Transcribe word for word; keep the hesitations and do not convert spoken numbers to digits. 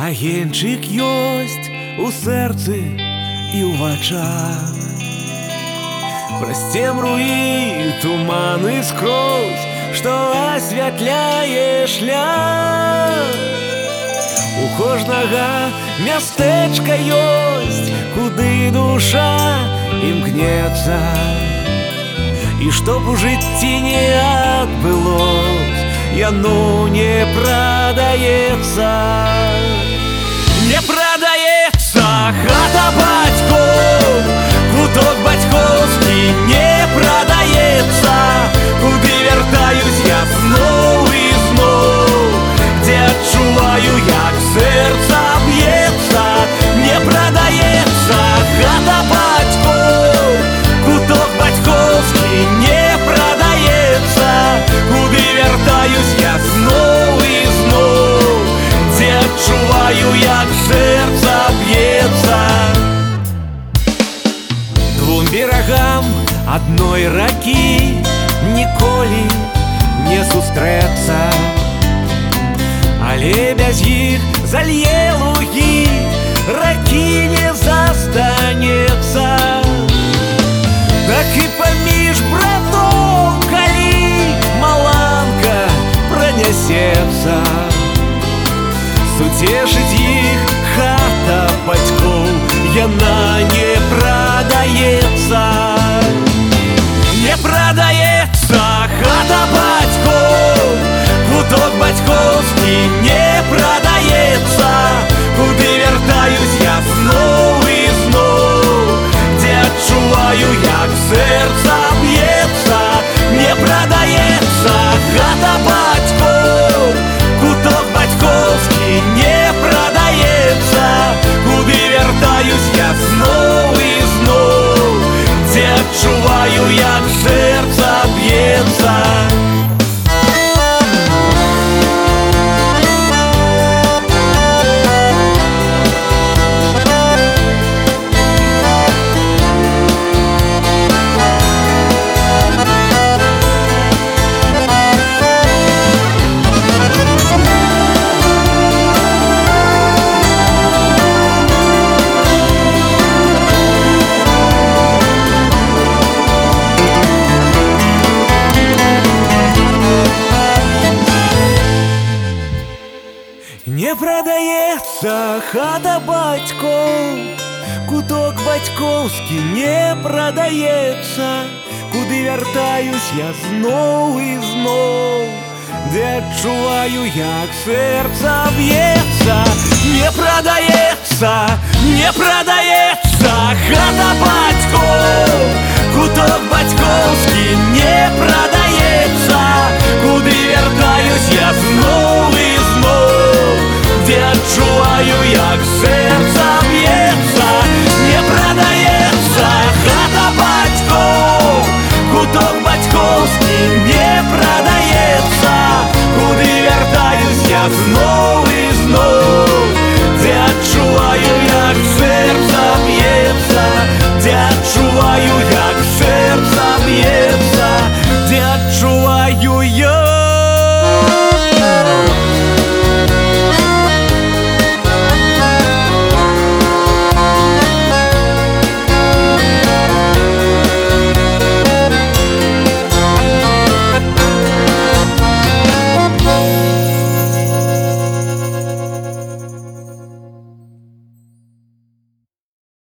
Агеньчык ёсць у сэрцы і ў вачах. Праз цемру і туманы скрозь, што асвятляе шлях. У кожнага мястэчка ёсць, куды душа імкнецца. І што б у жыцці не адбылось, яно не прадаецца. Не прадаецца хата бацькоў, куток бацькоўскі не прадаецца. Куды вяртаюсь я зноў і зноў, дзе адчуваю, як сэрца б'ецца. Не прадаецца хата бацькоў, куток бацькоўскі не прадаецца. Куды вяртаюсь я зноў і зноў, дзе адчуваю, як сэрца б'ецца. Двум берагам адной ракі ніколі не сустрэцца, але без іх залье лугі, ракі не застанецца. Так і паміж братоў, калі маланка пранясецца, суцешыць іх хата бацькоў, яна не прадаецца. Не прадаецца хата бацькоў, куток бацькоўскі не прадаецца. Куды вяртаюсь я зноў і зноў, дзе адчуваю, як сэрца б'ецца. Не прадаецца хата бацькоў, куток бацькоўскі не прадаецца. Куды вяртаюсь я зноў і зноў, дзе адчуваю, як сэрца б'ецца. Не прадаецца хата бацькоў, куток бацькоўскі не прадаецца. Куды вяртаюсь я зноў і зноў, дзе адчуваю, як сэрца б'ецца. Не прадаецца, не прадаецца хата бацькоў, куток бацькоўскі не прадаецца. Куды вяртаюсь я зноў і зноў, дзе адчуваю, як сэрца б'ецца. Не прадаецца хата бацькоў, куток бацькоўскі не прадаецца. Куды вяртаюсь я зноў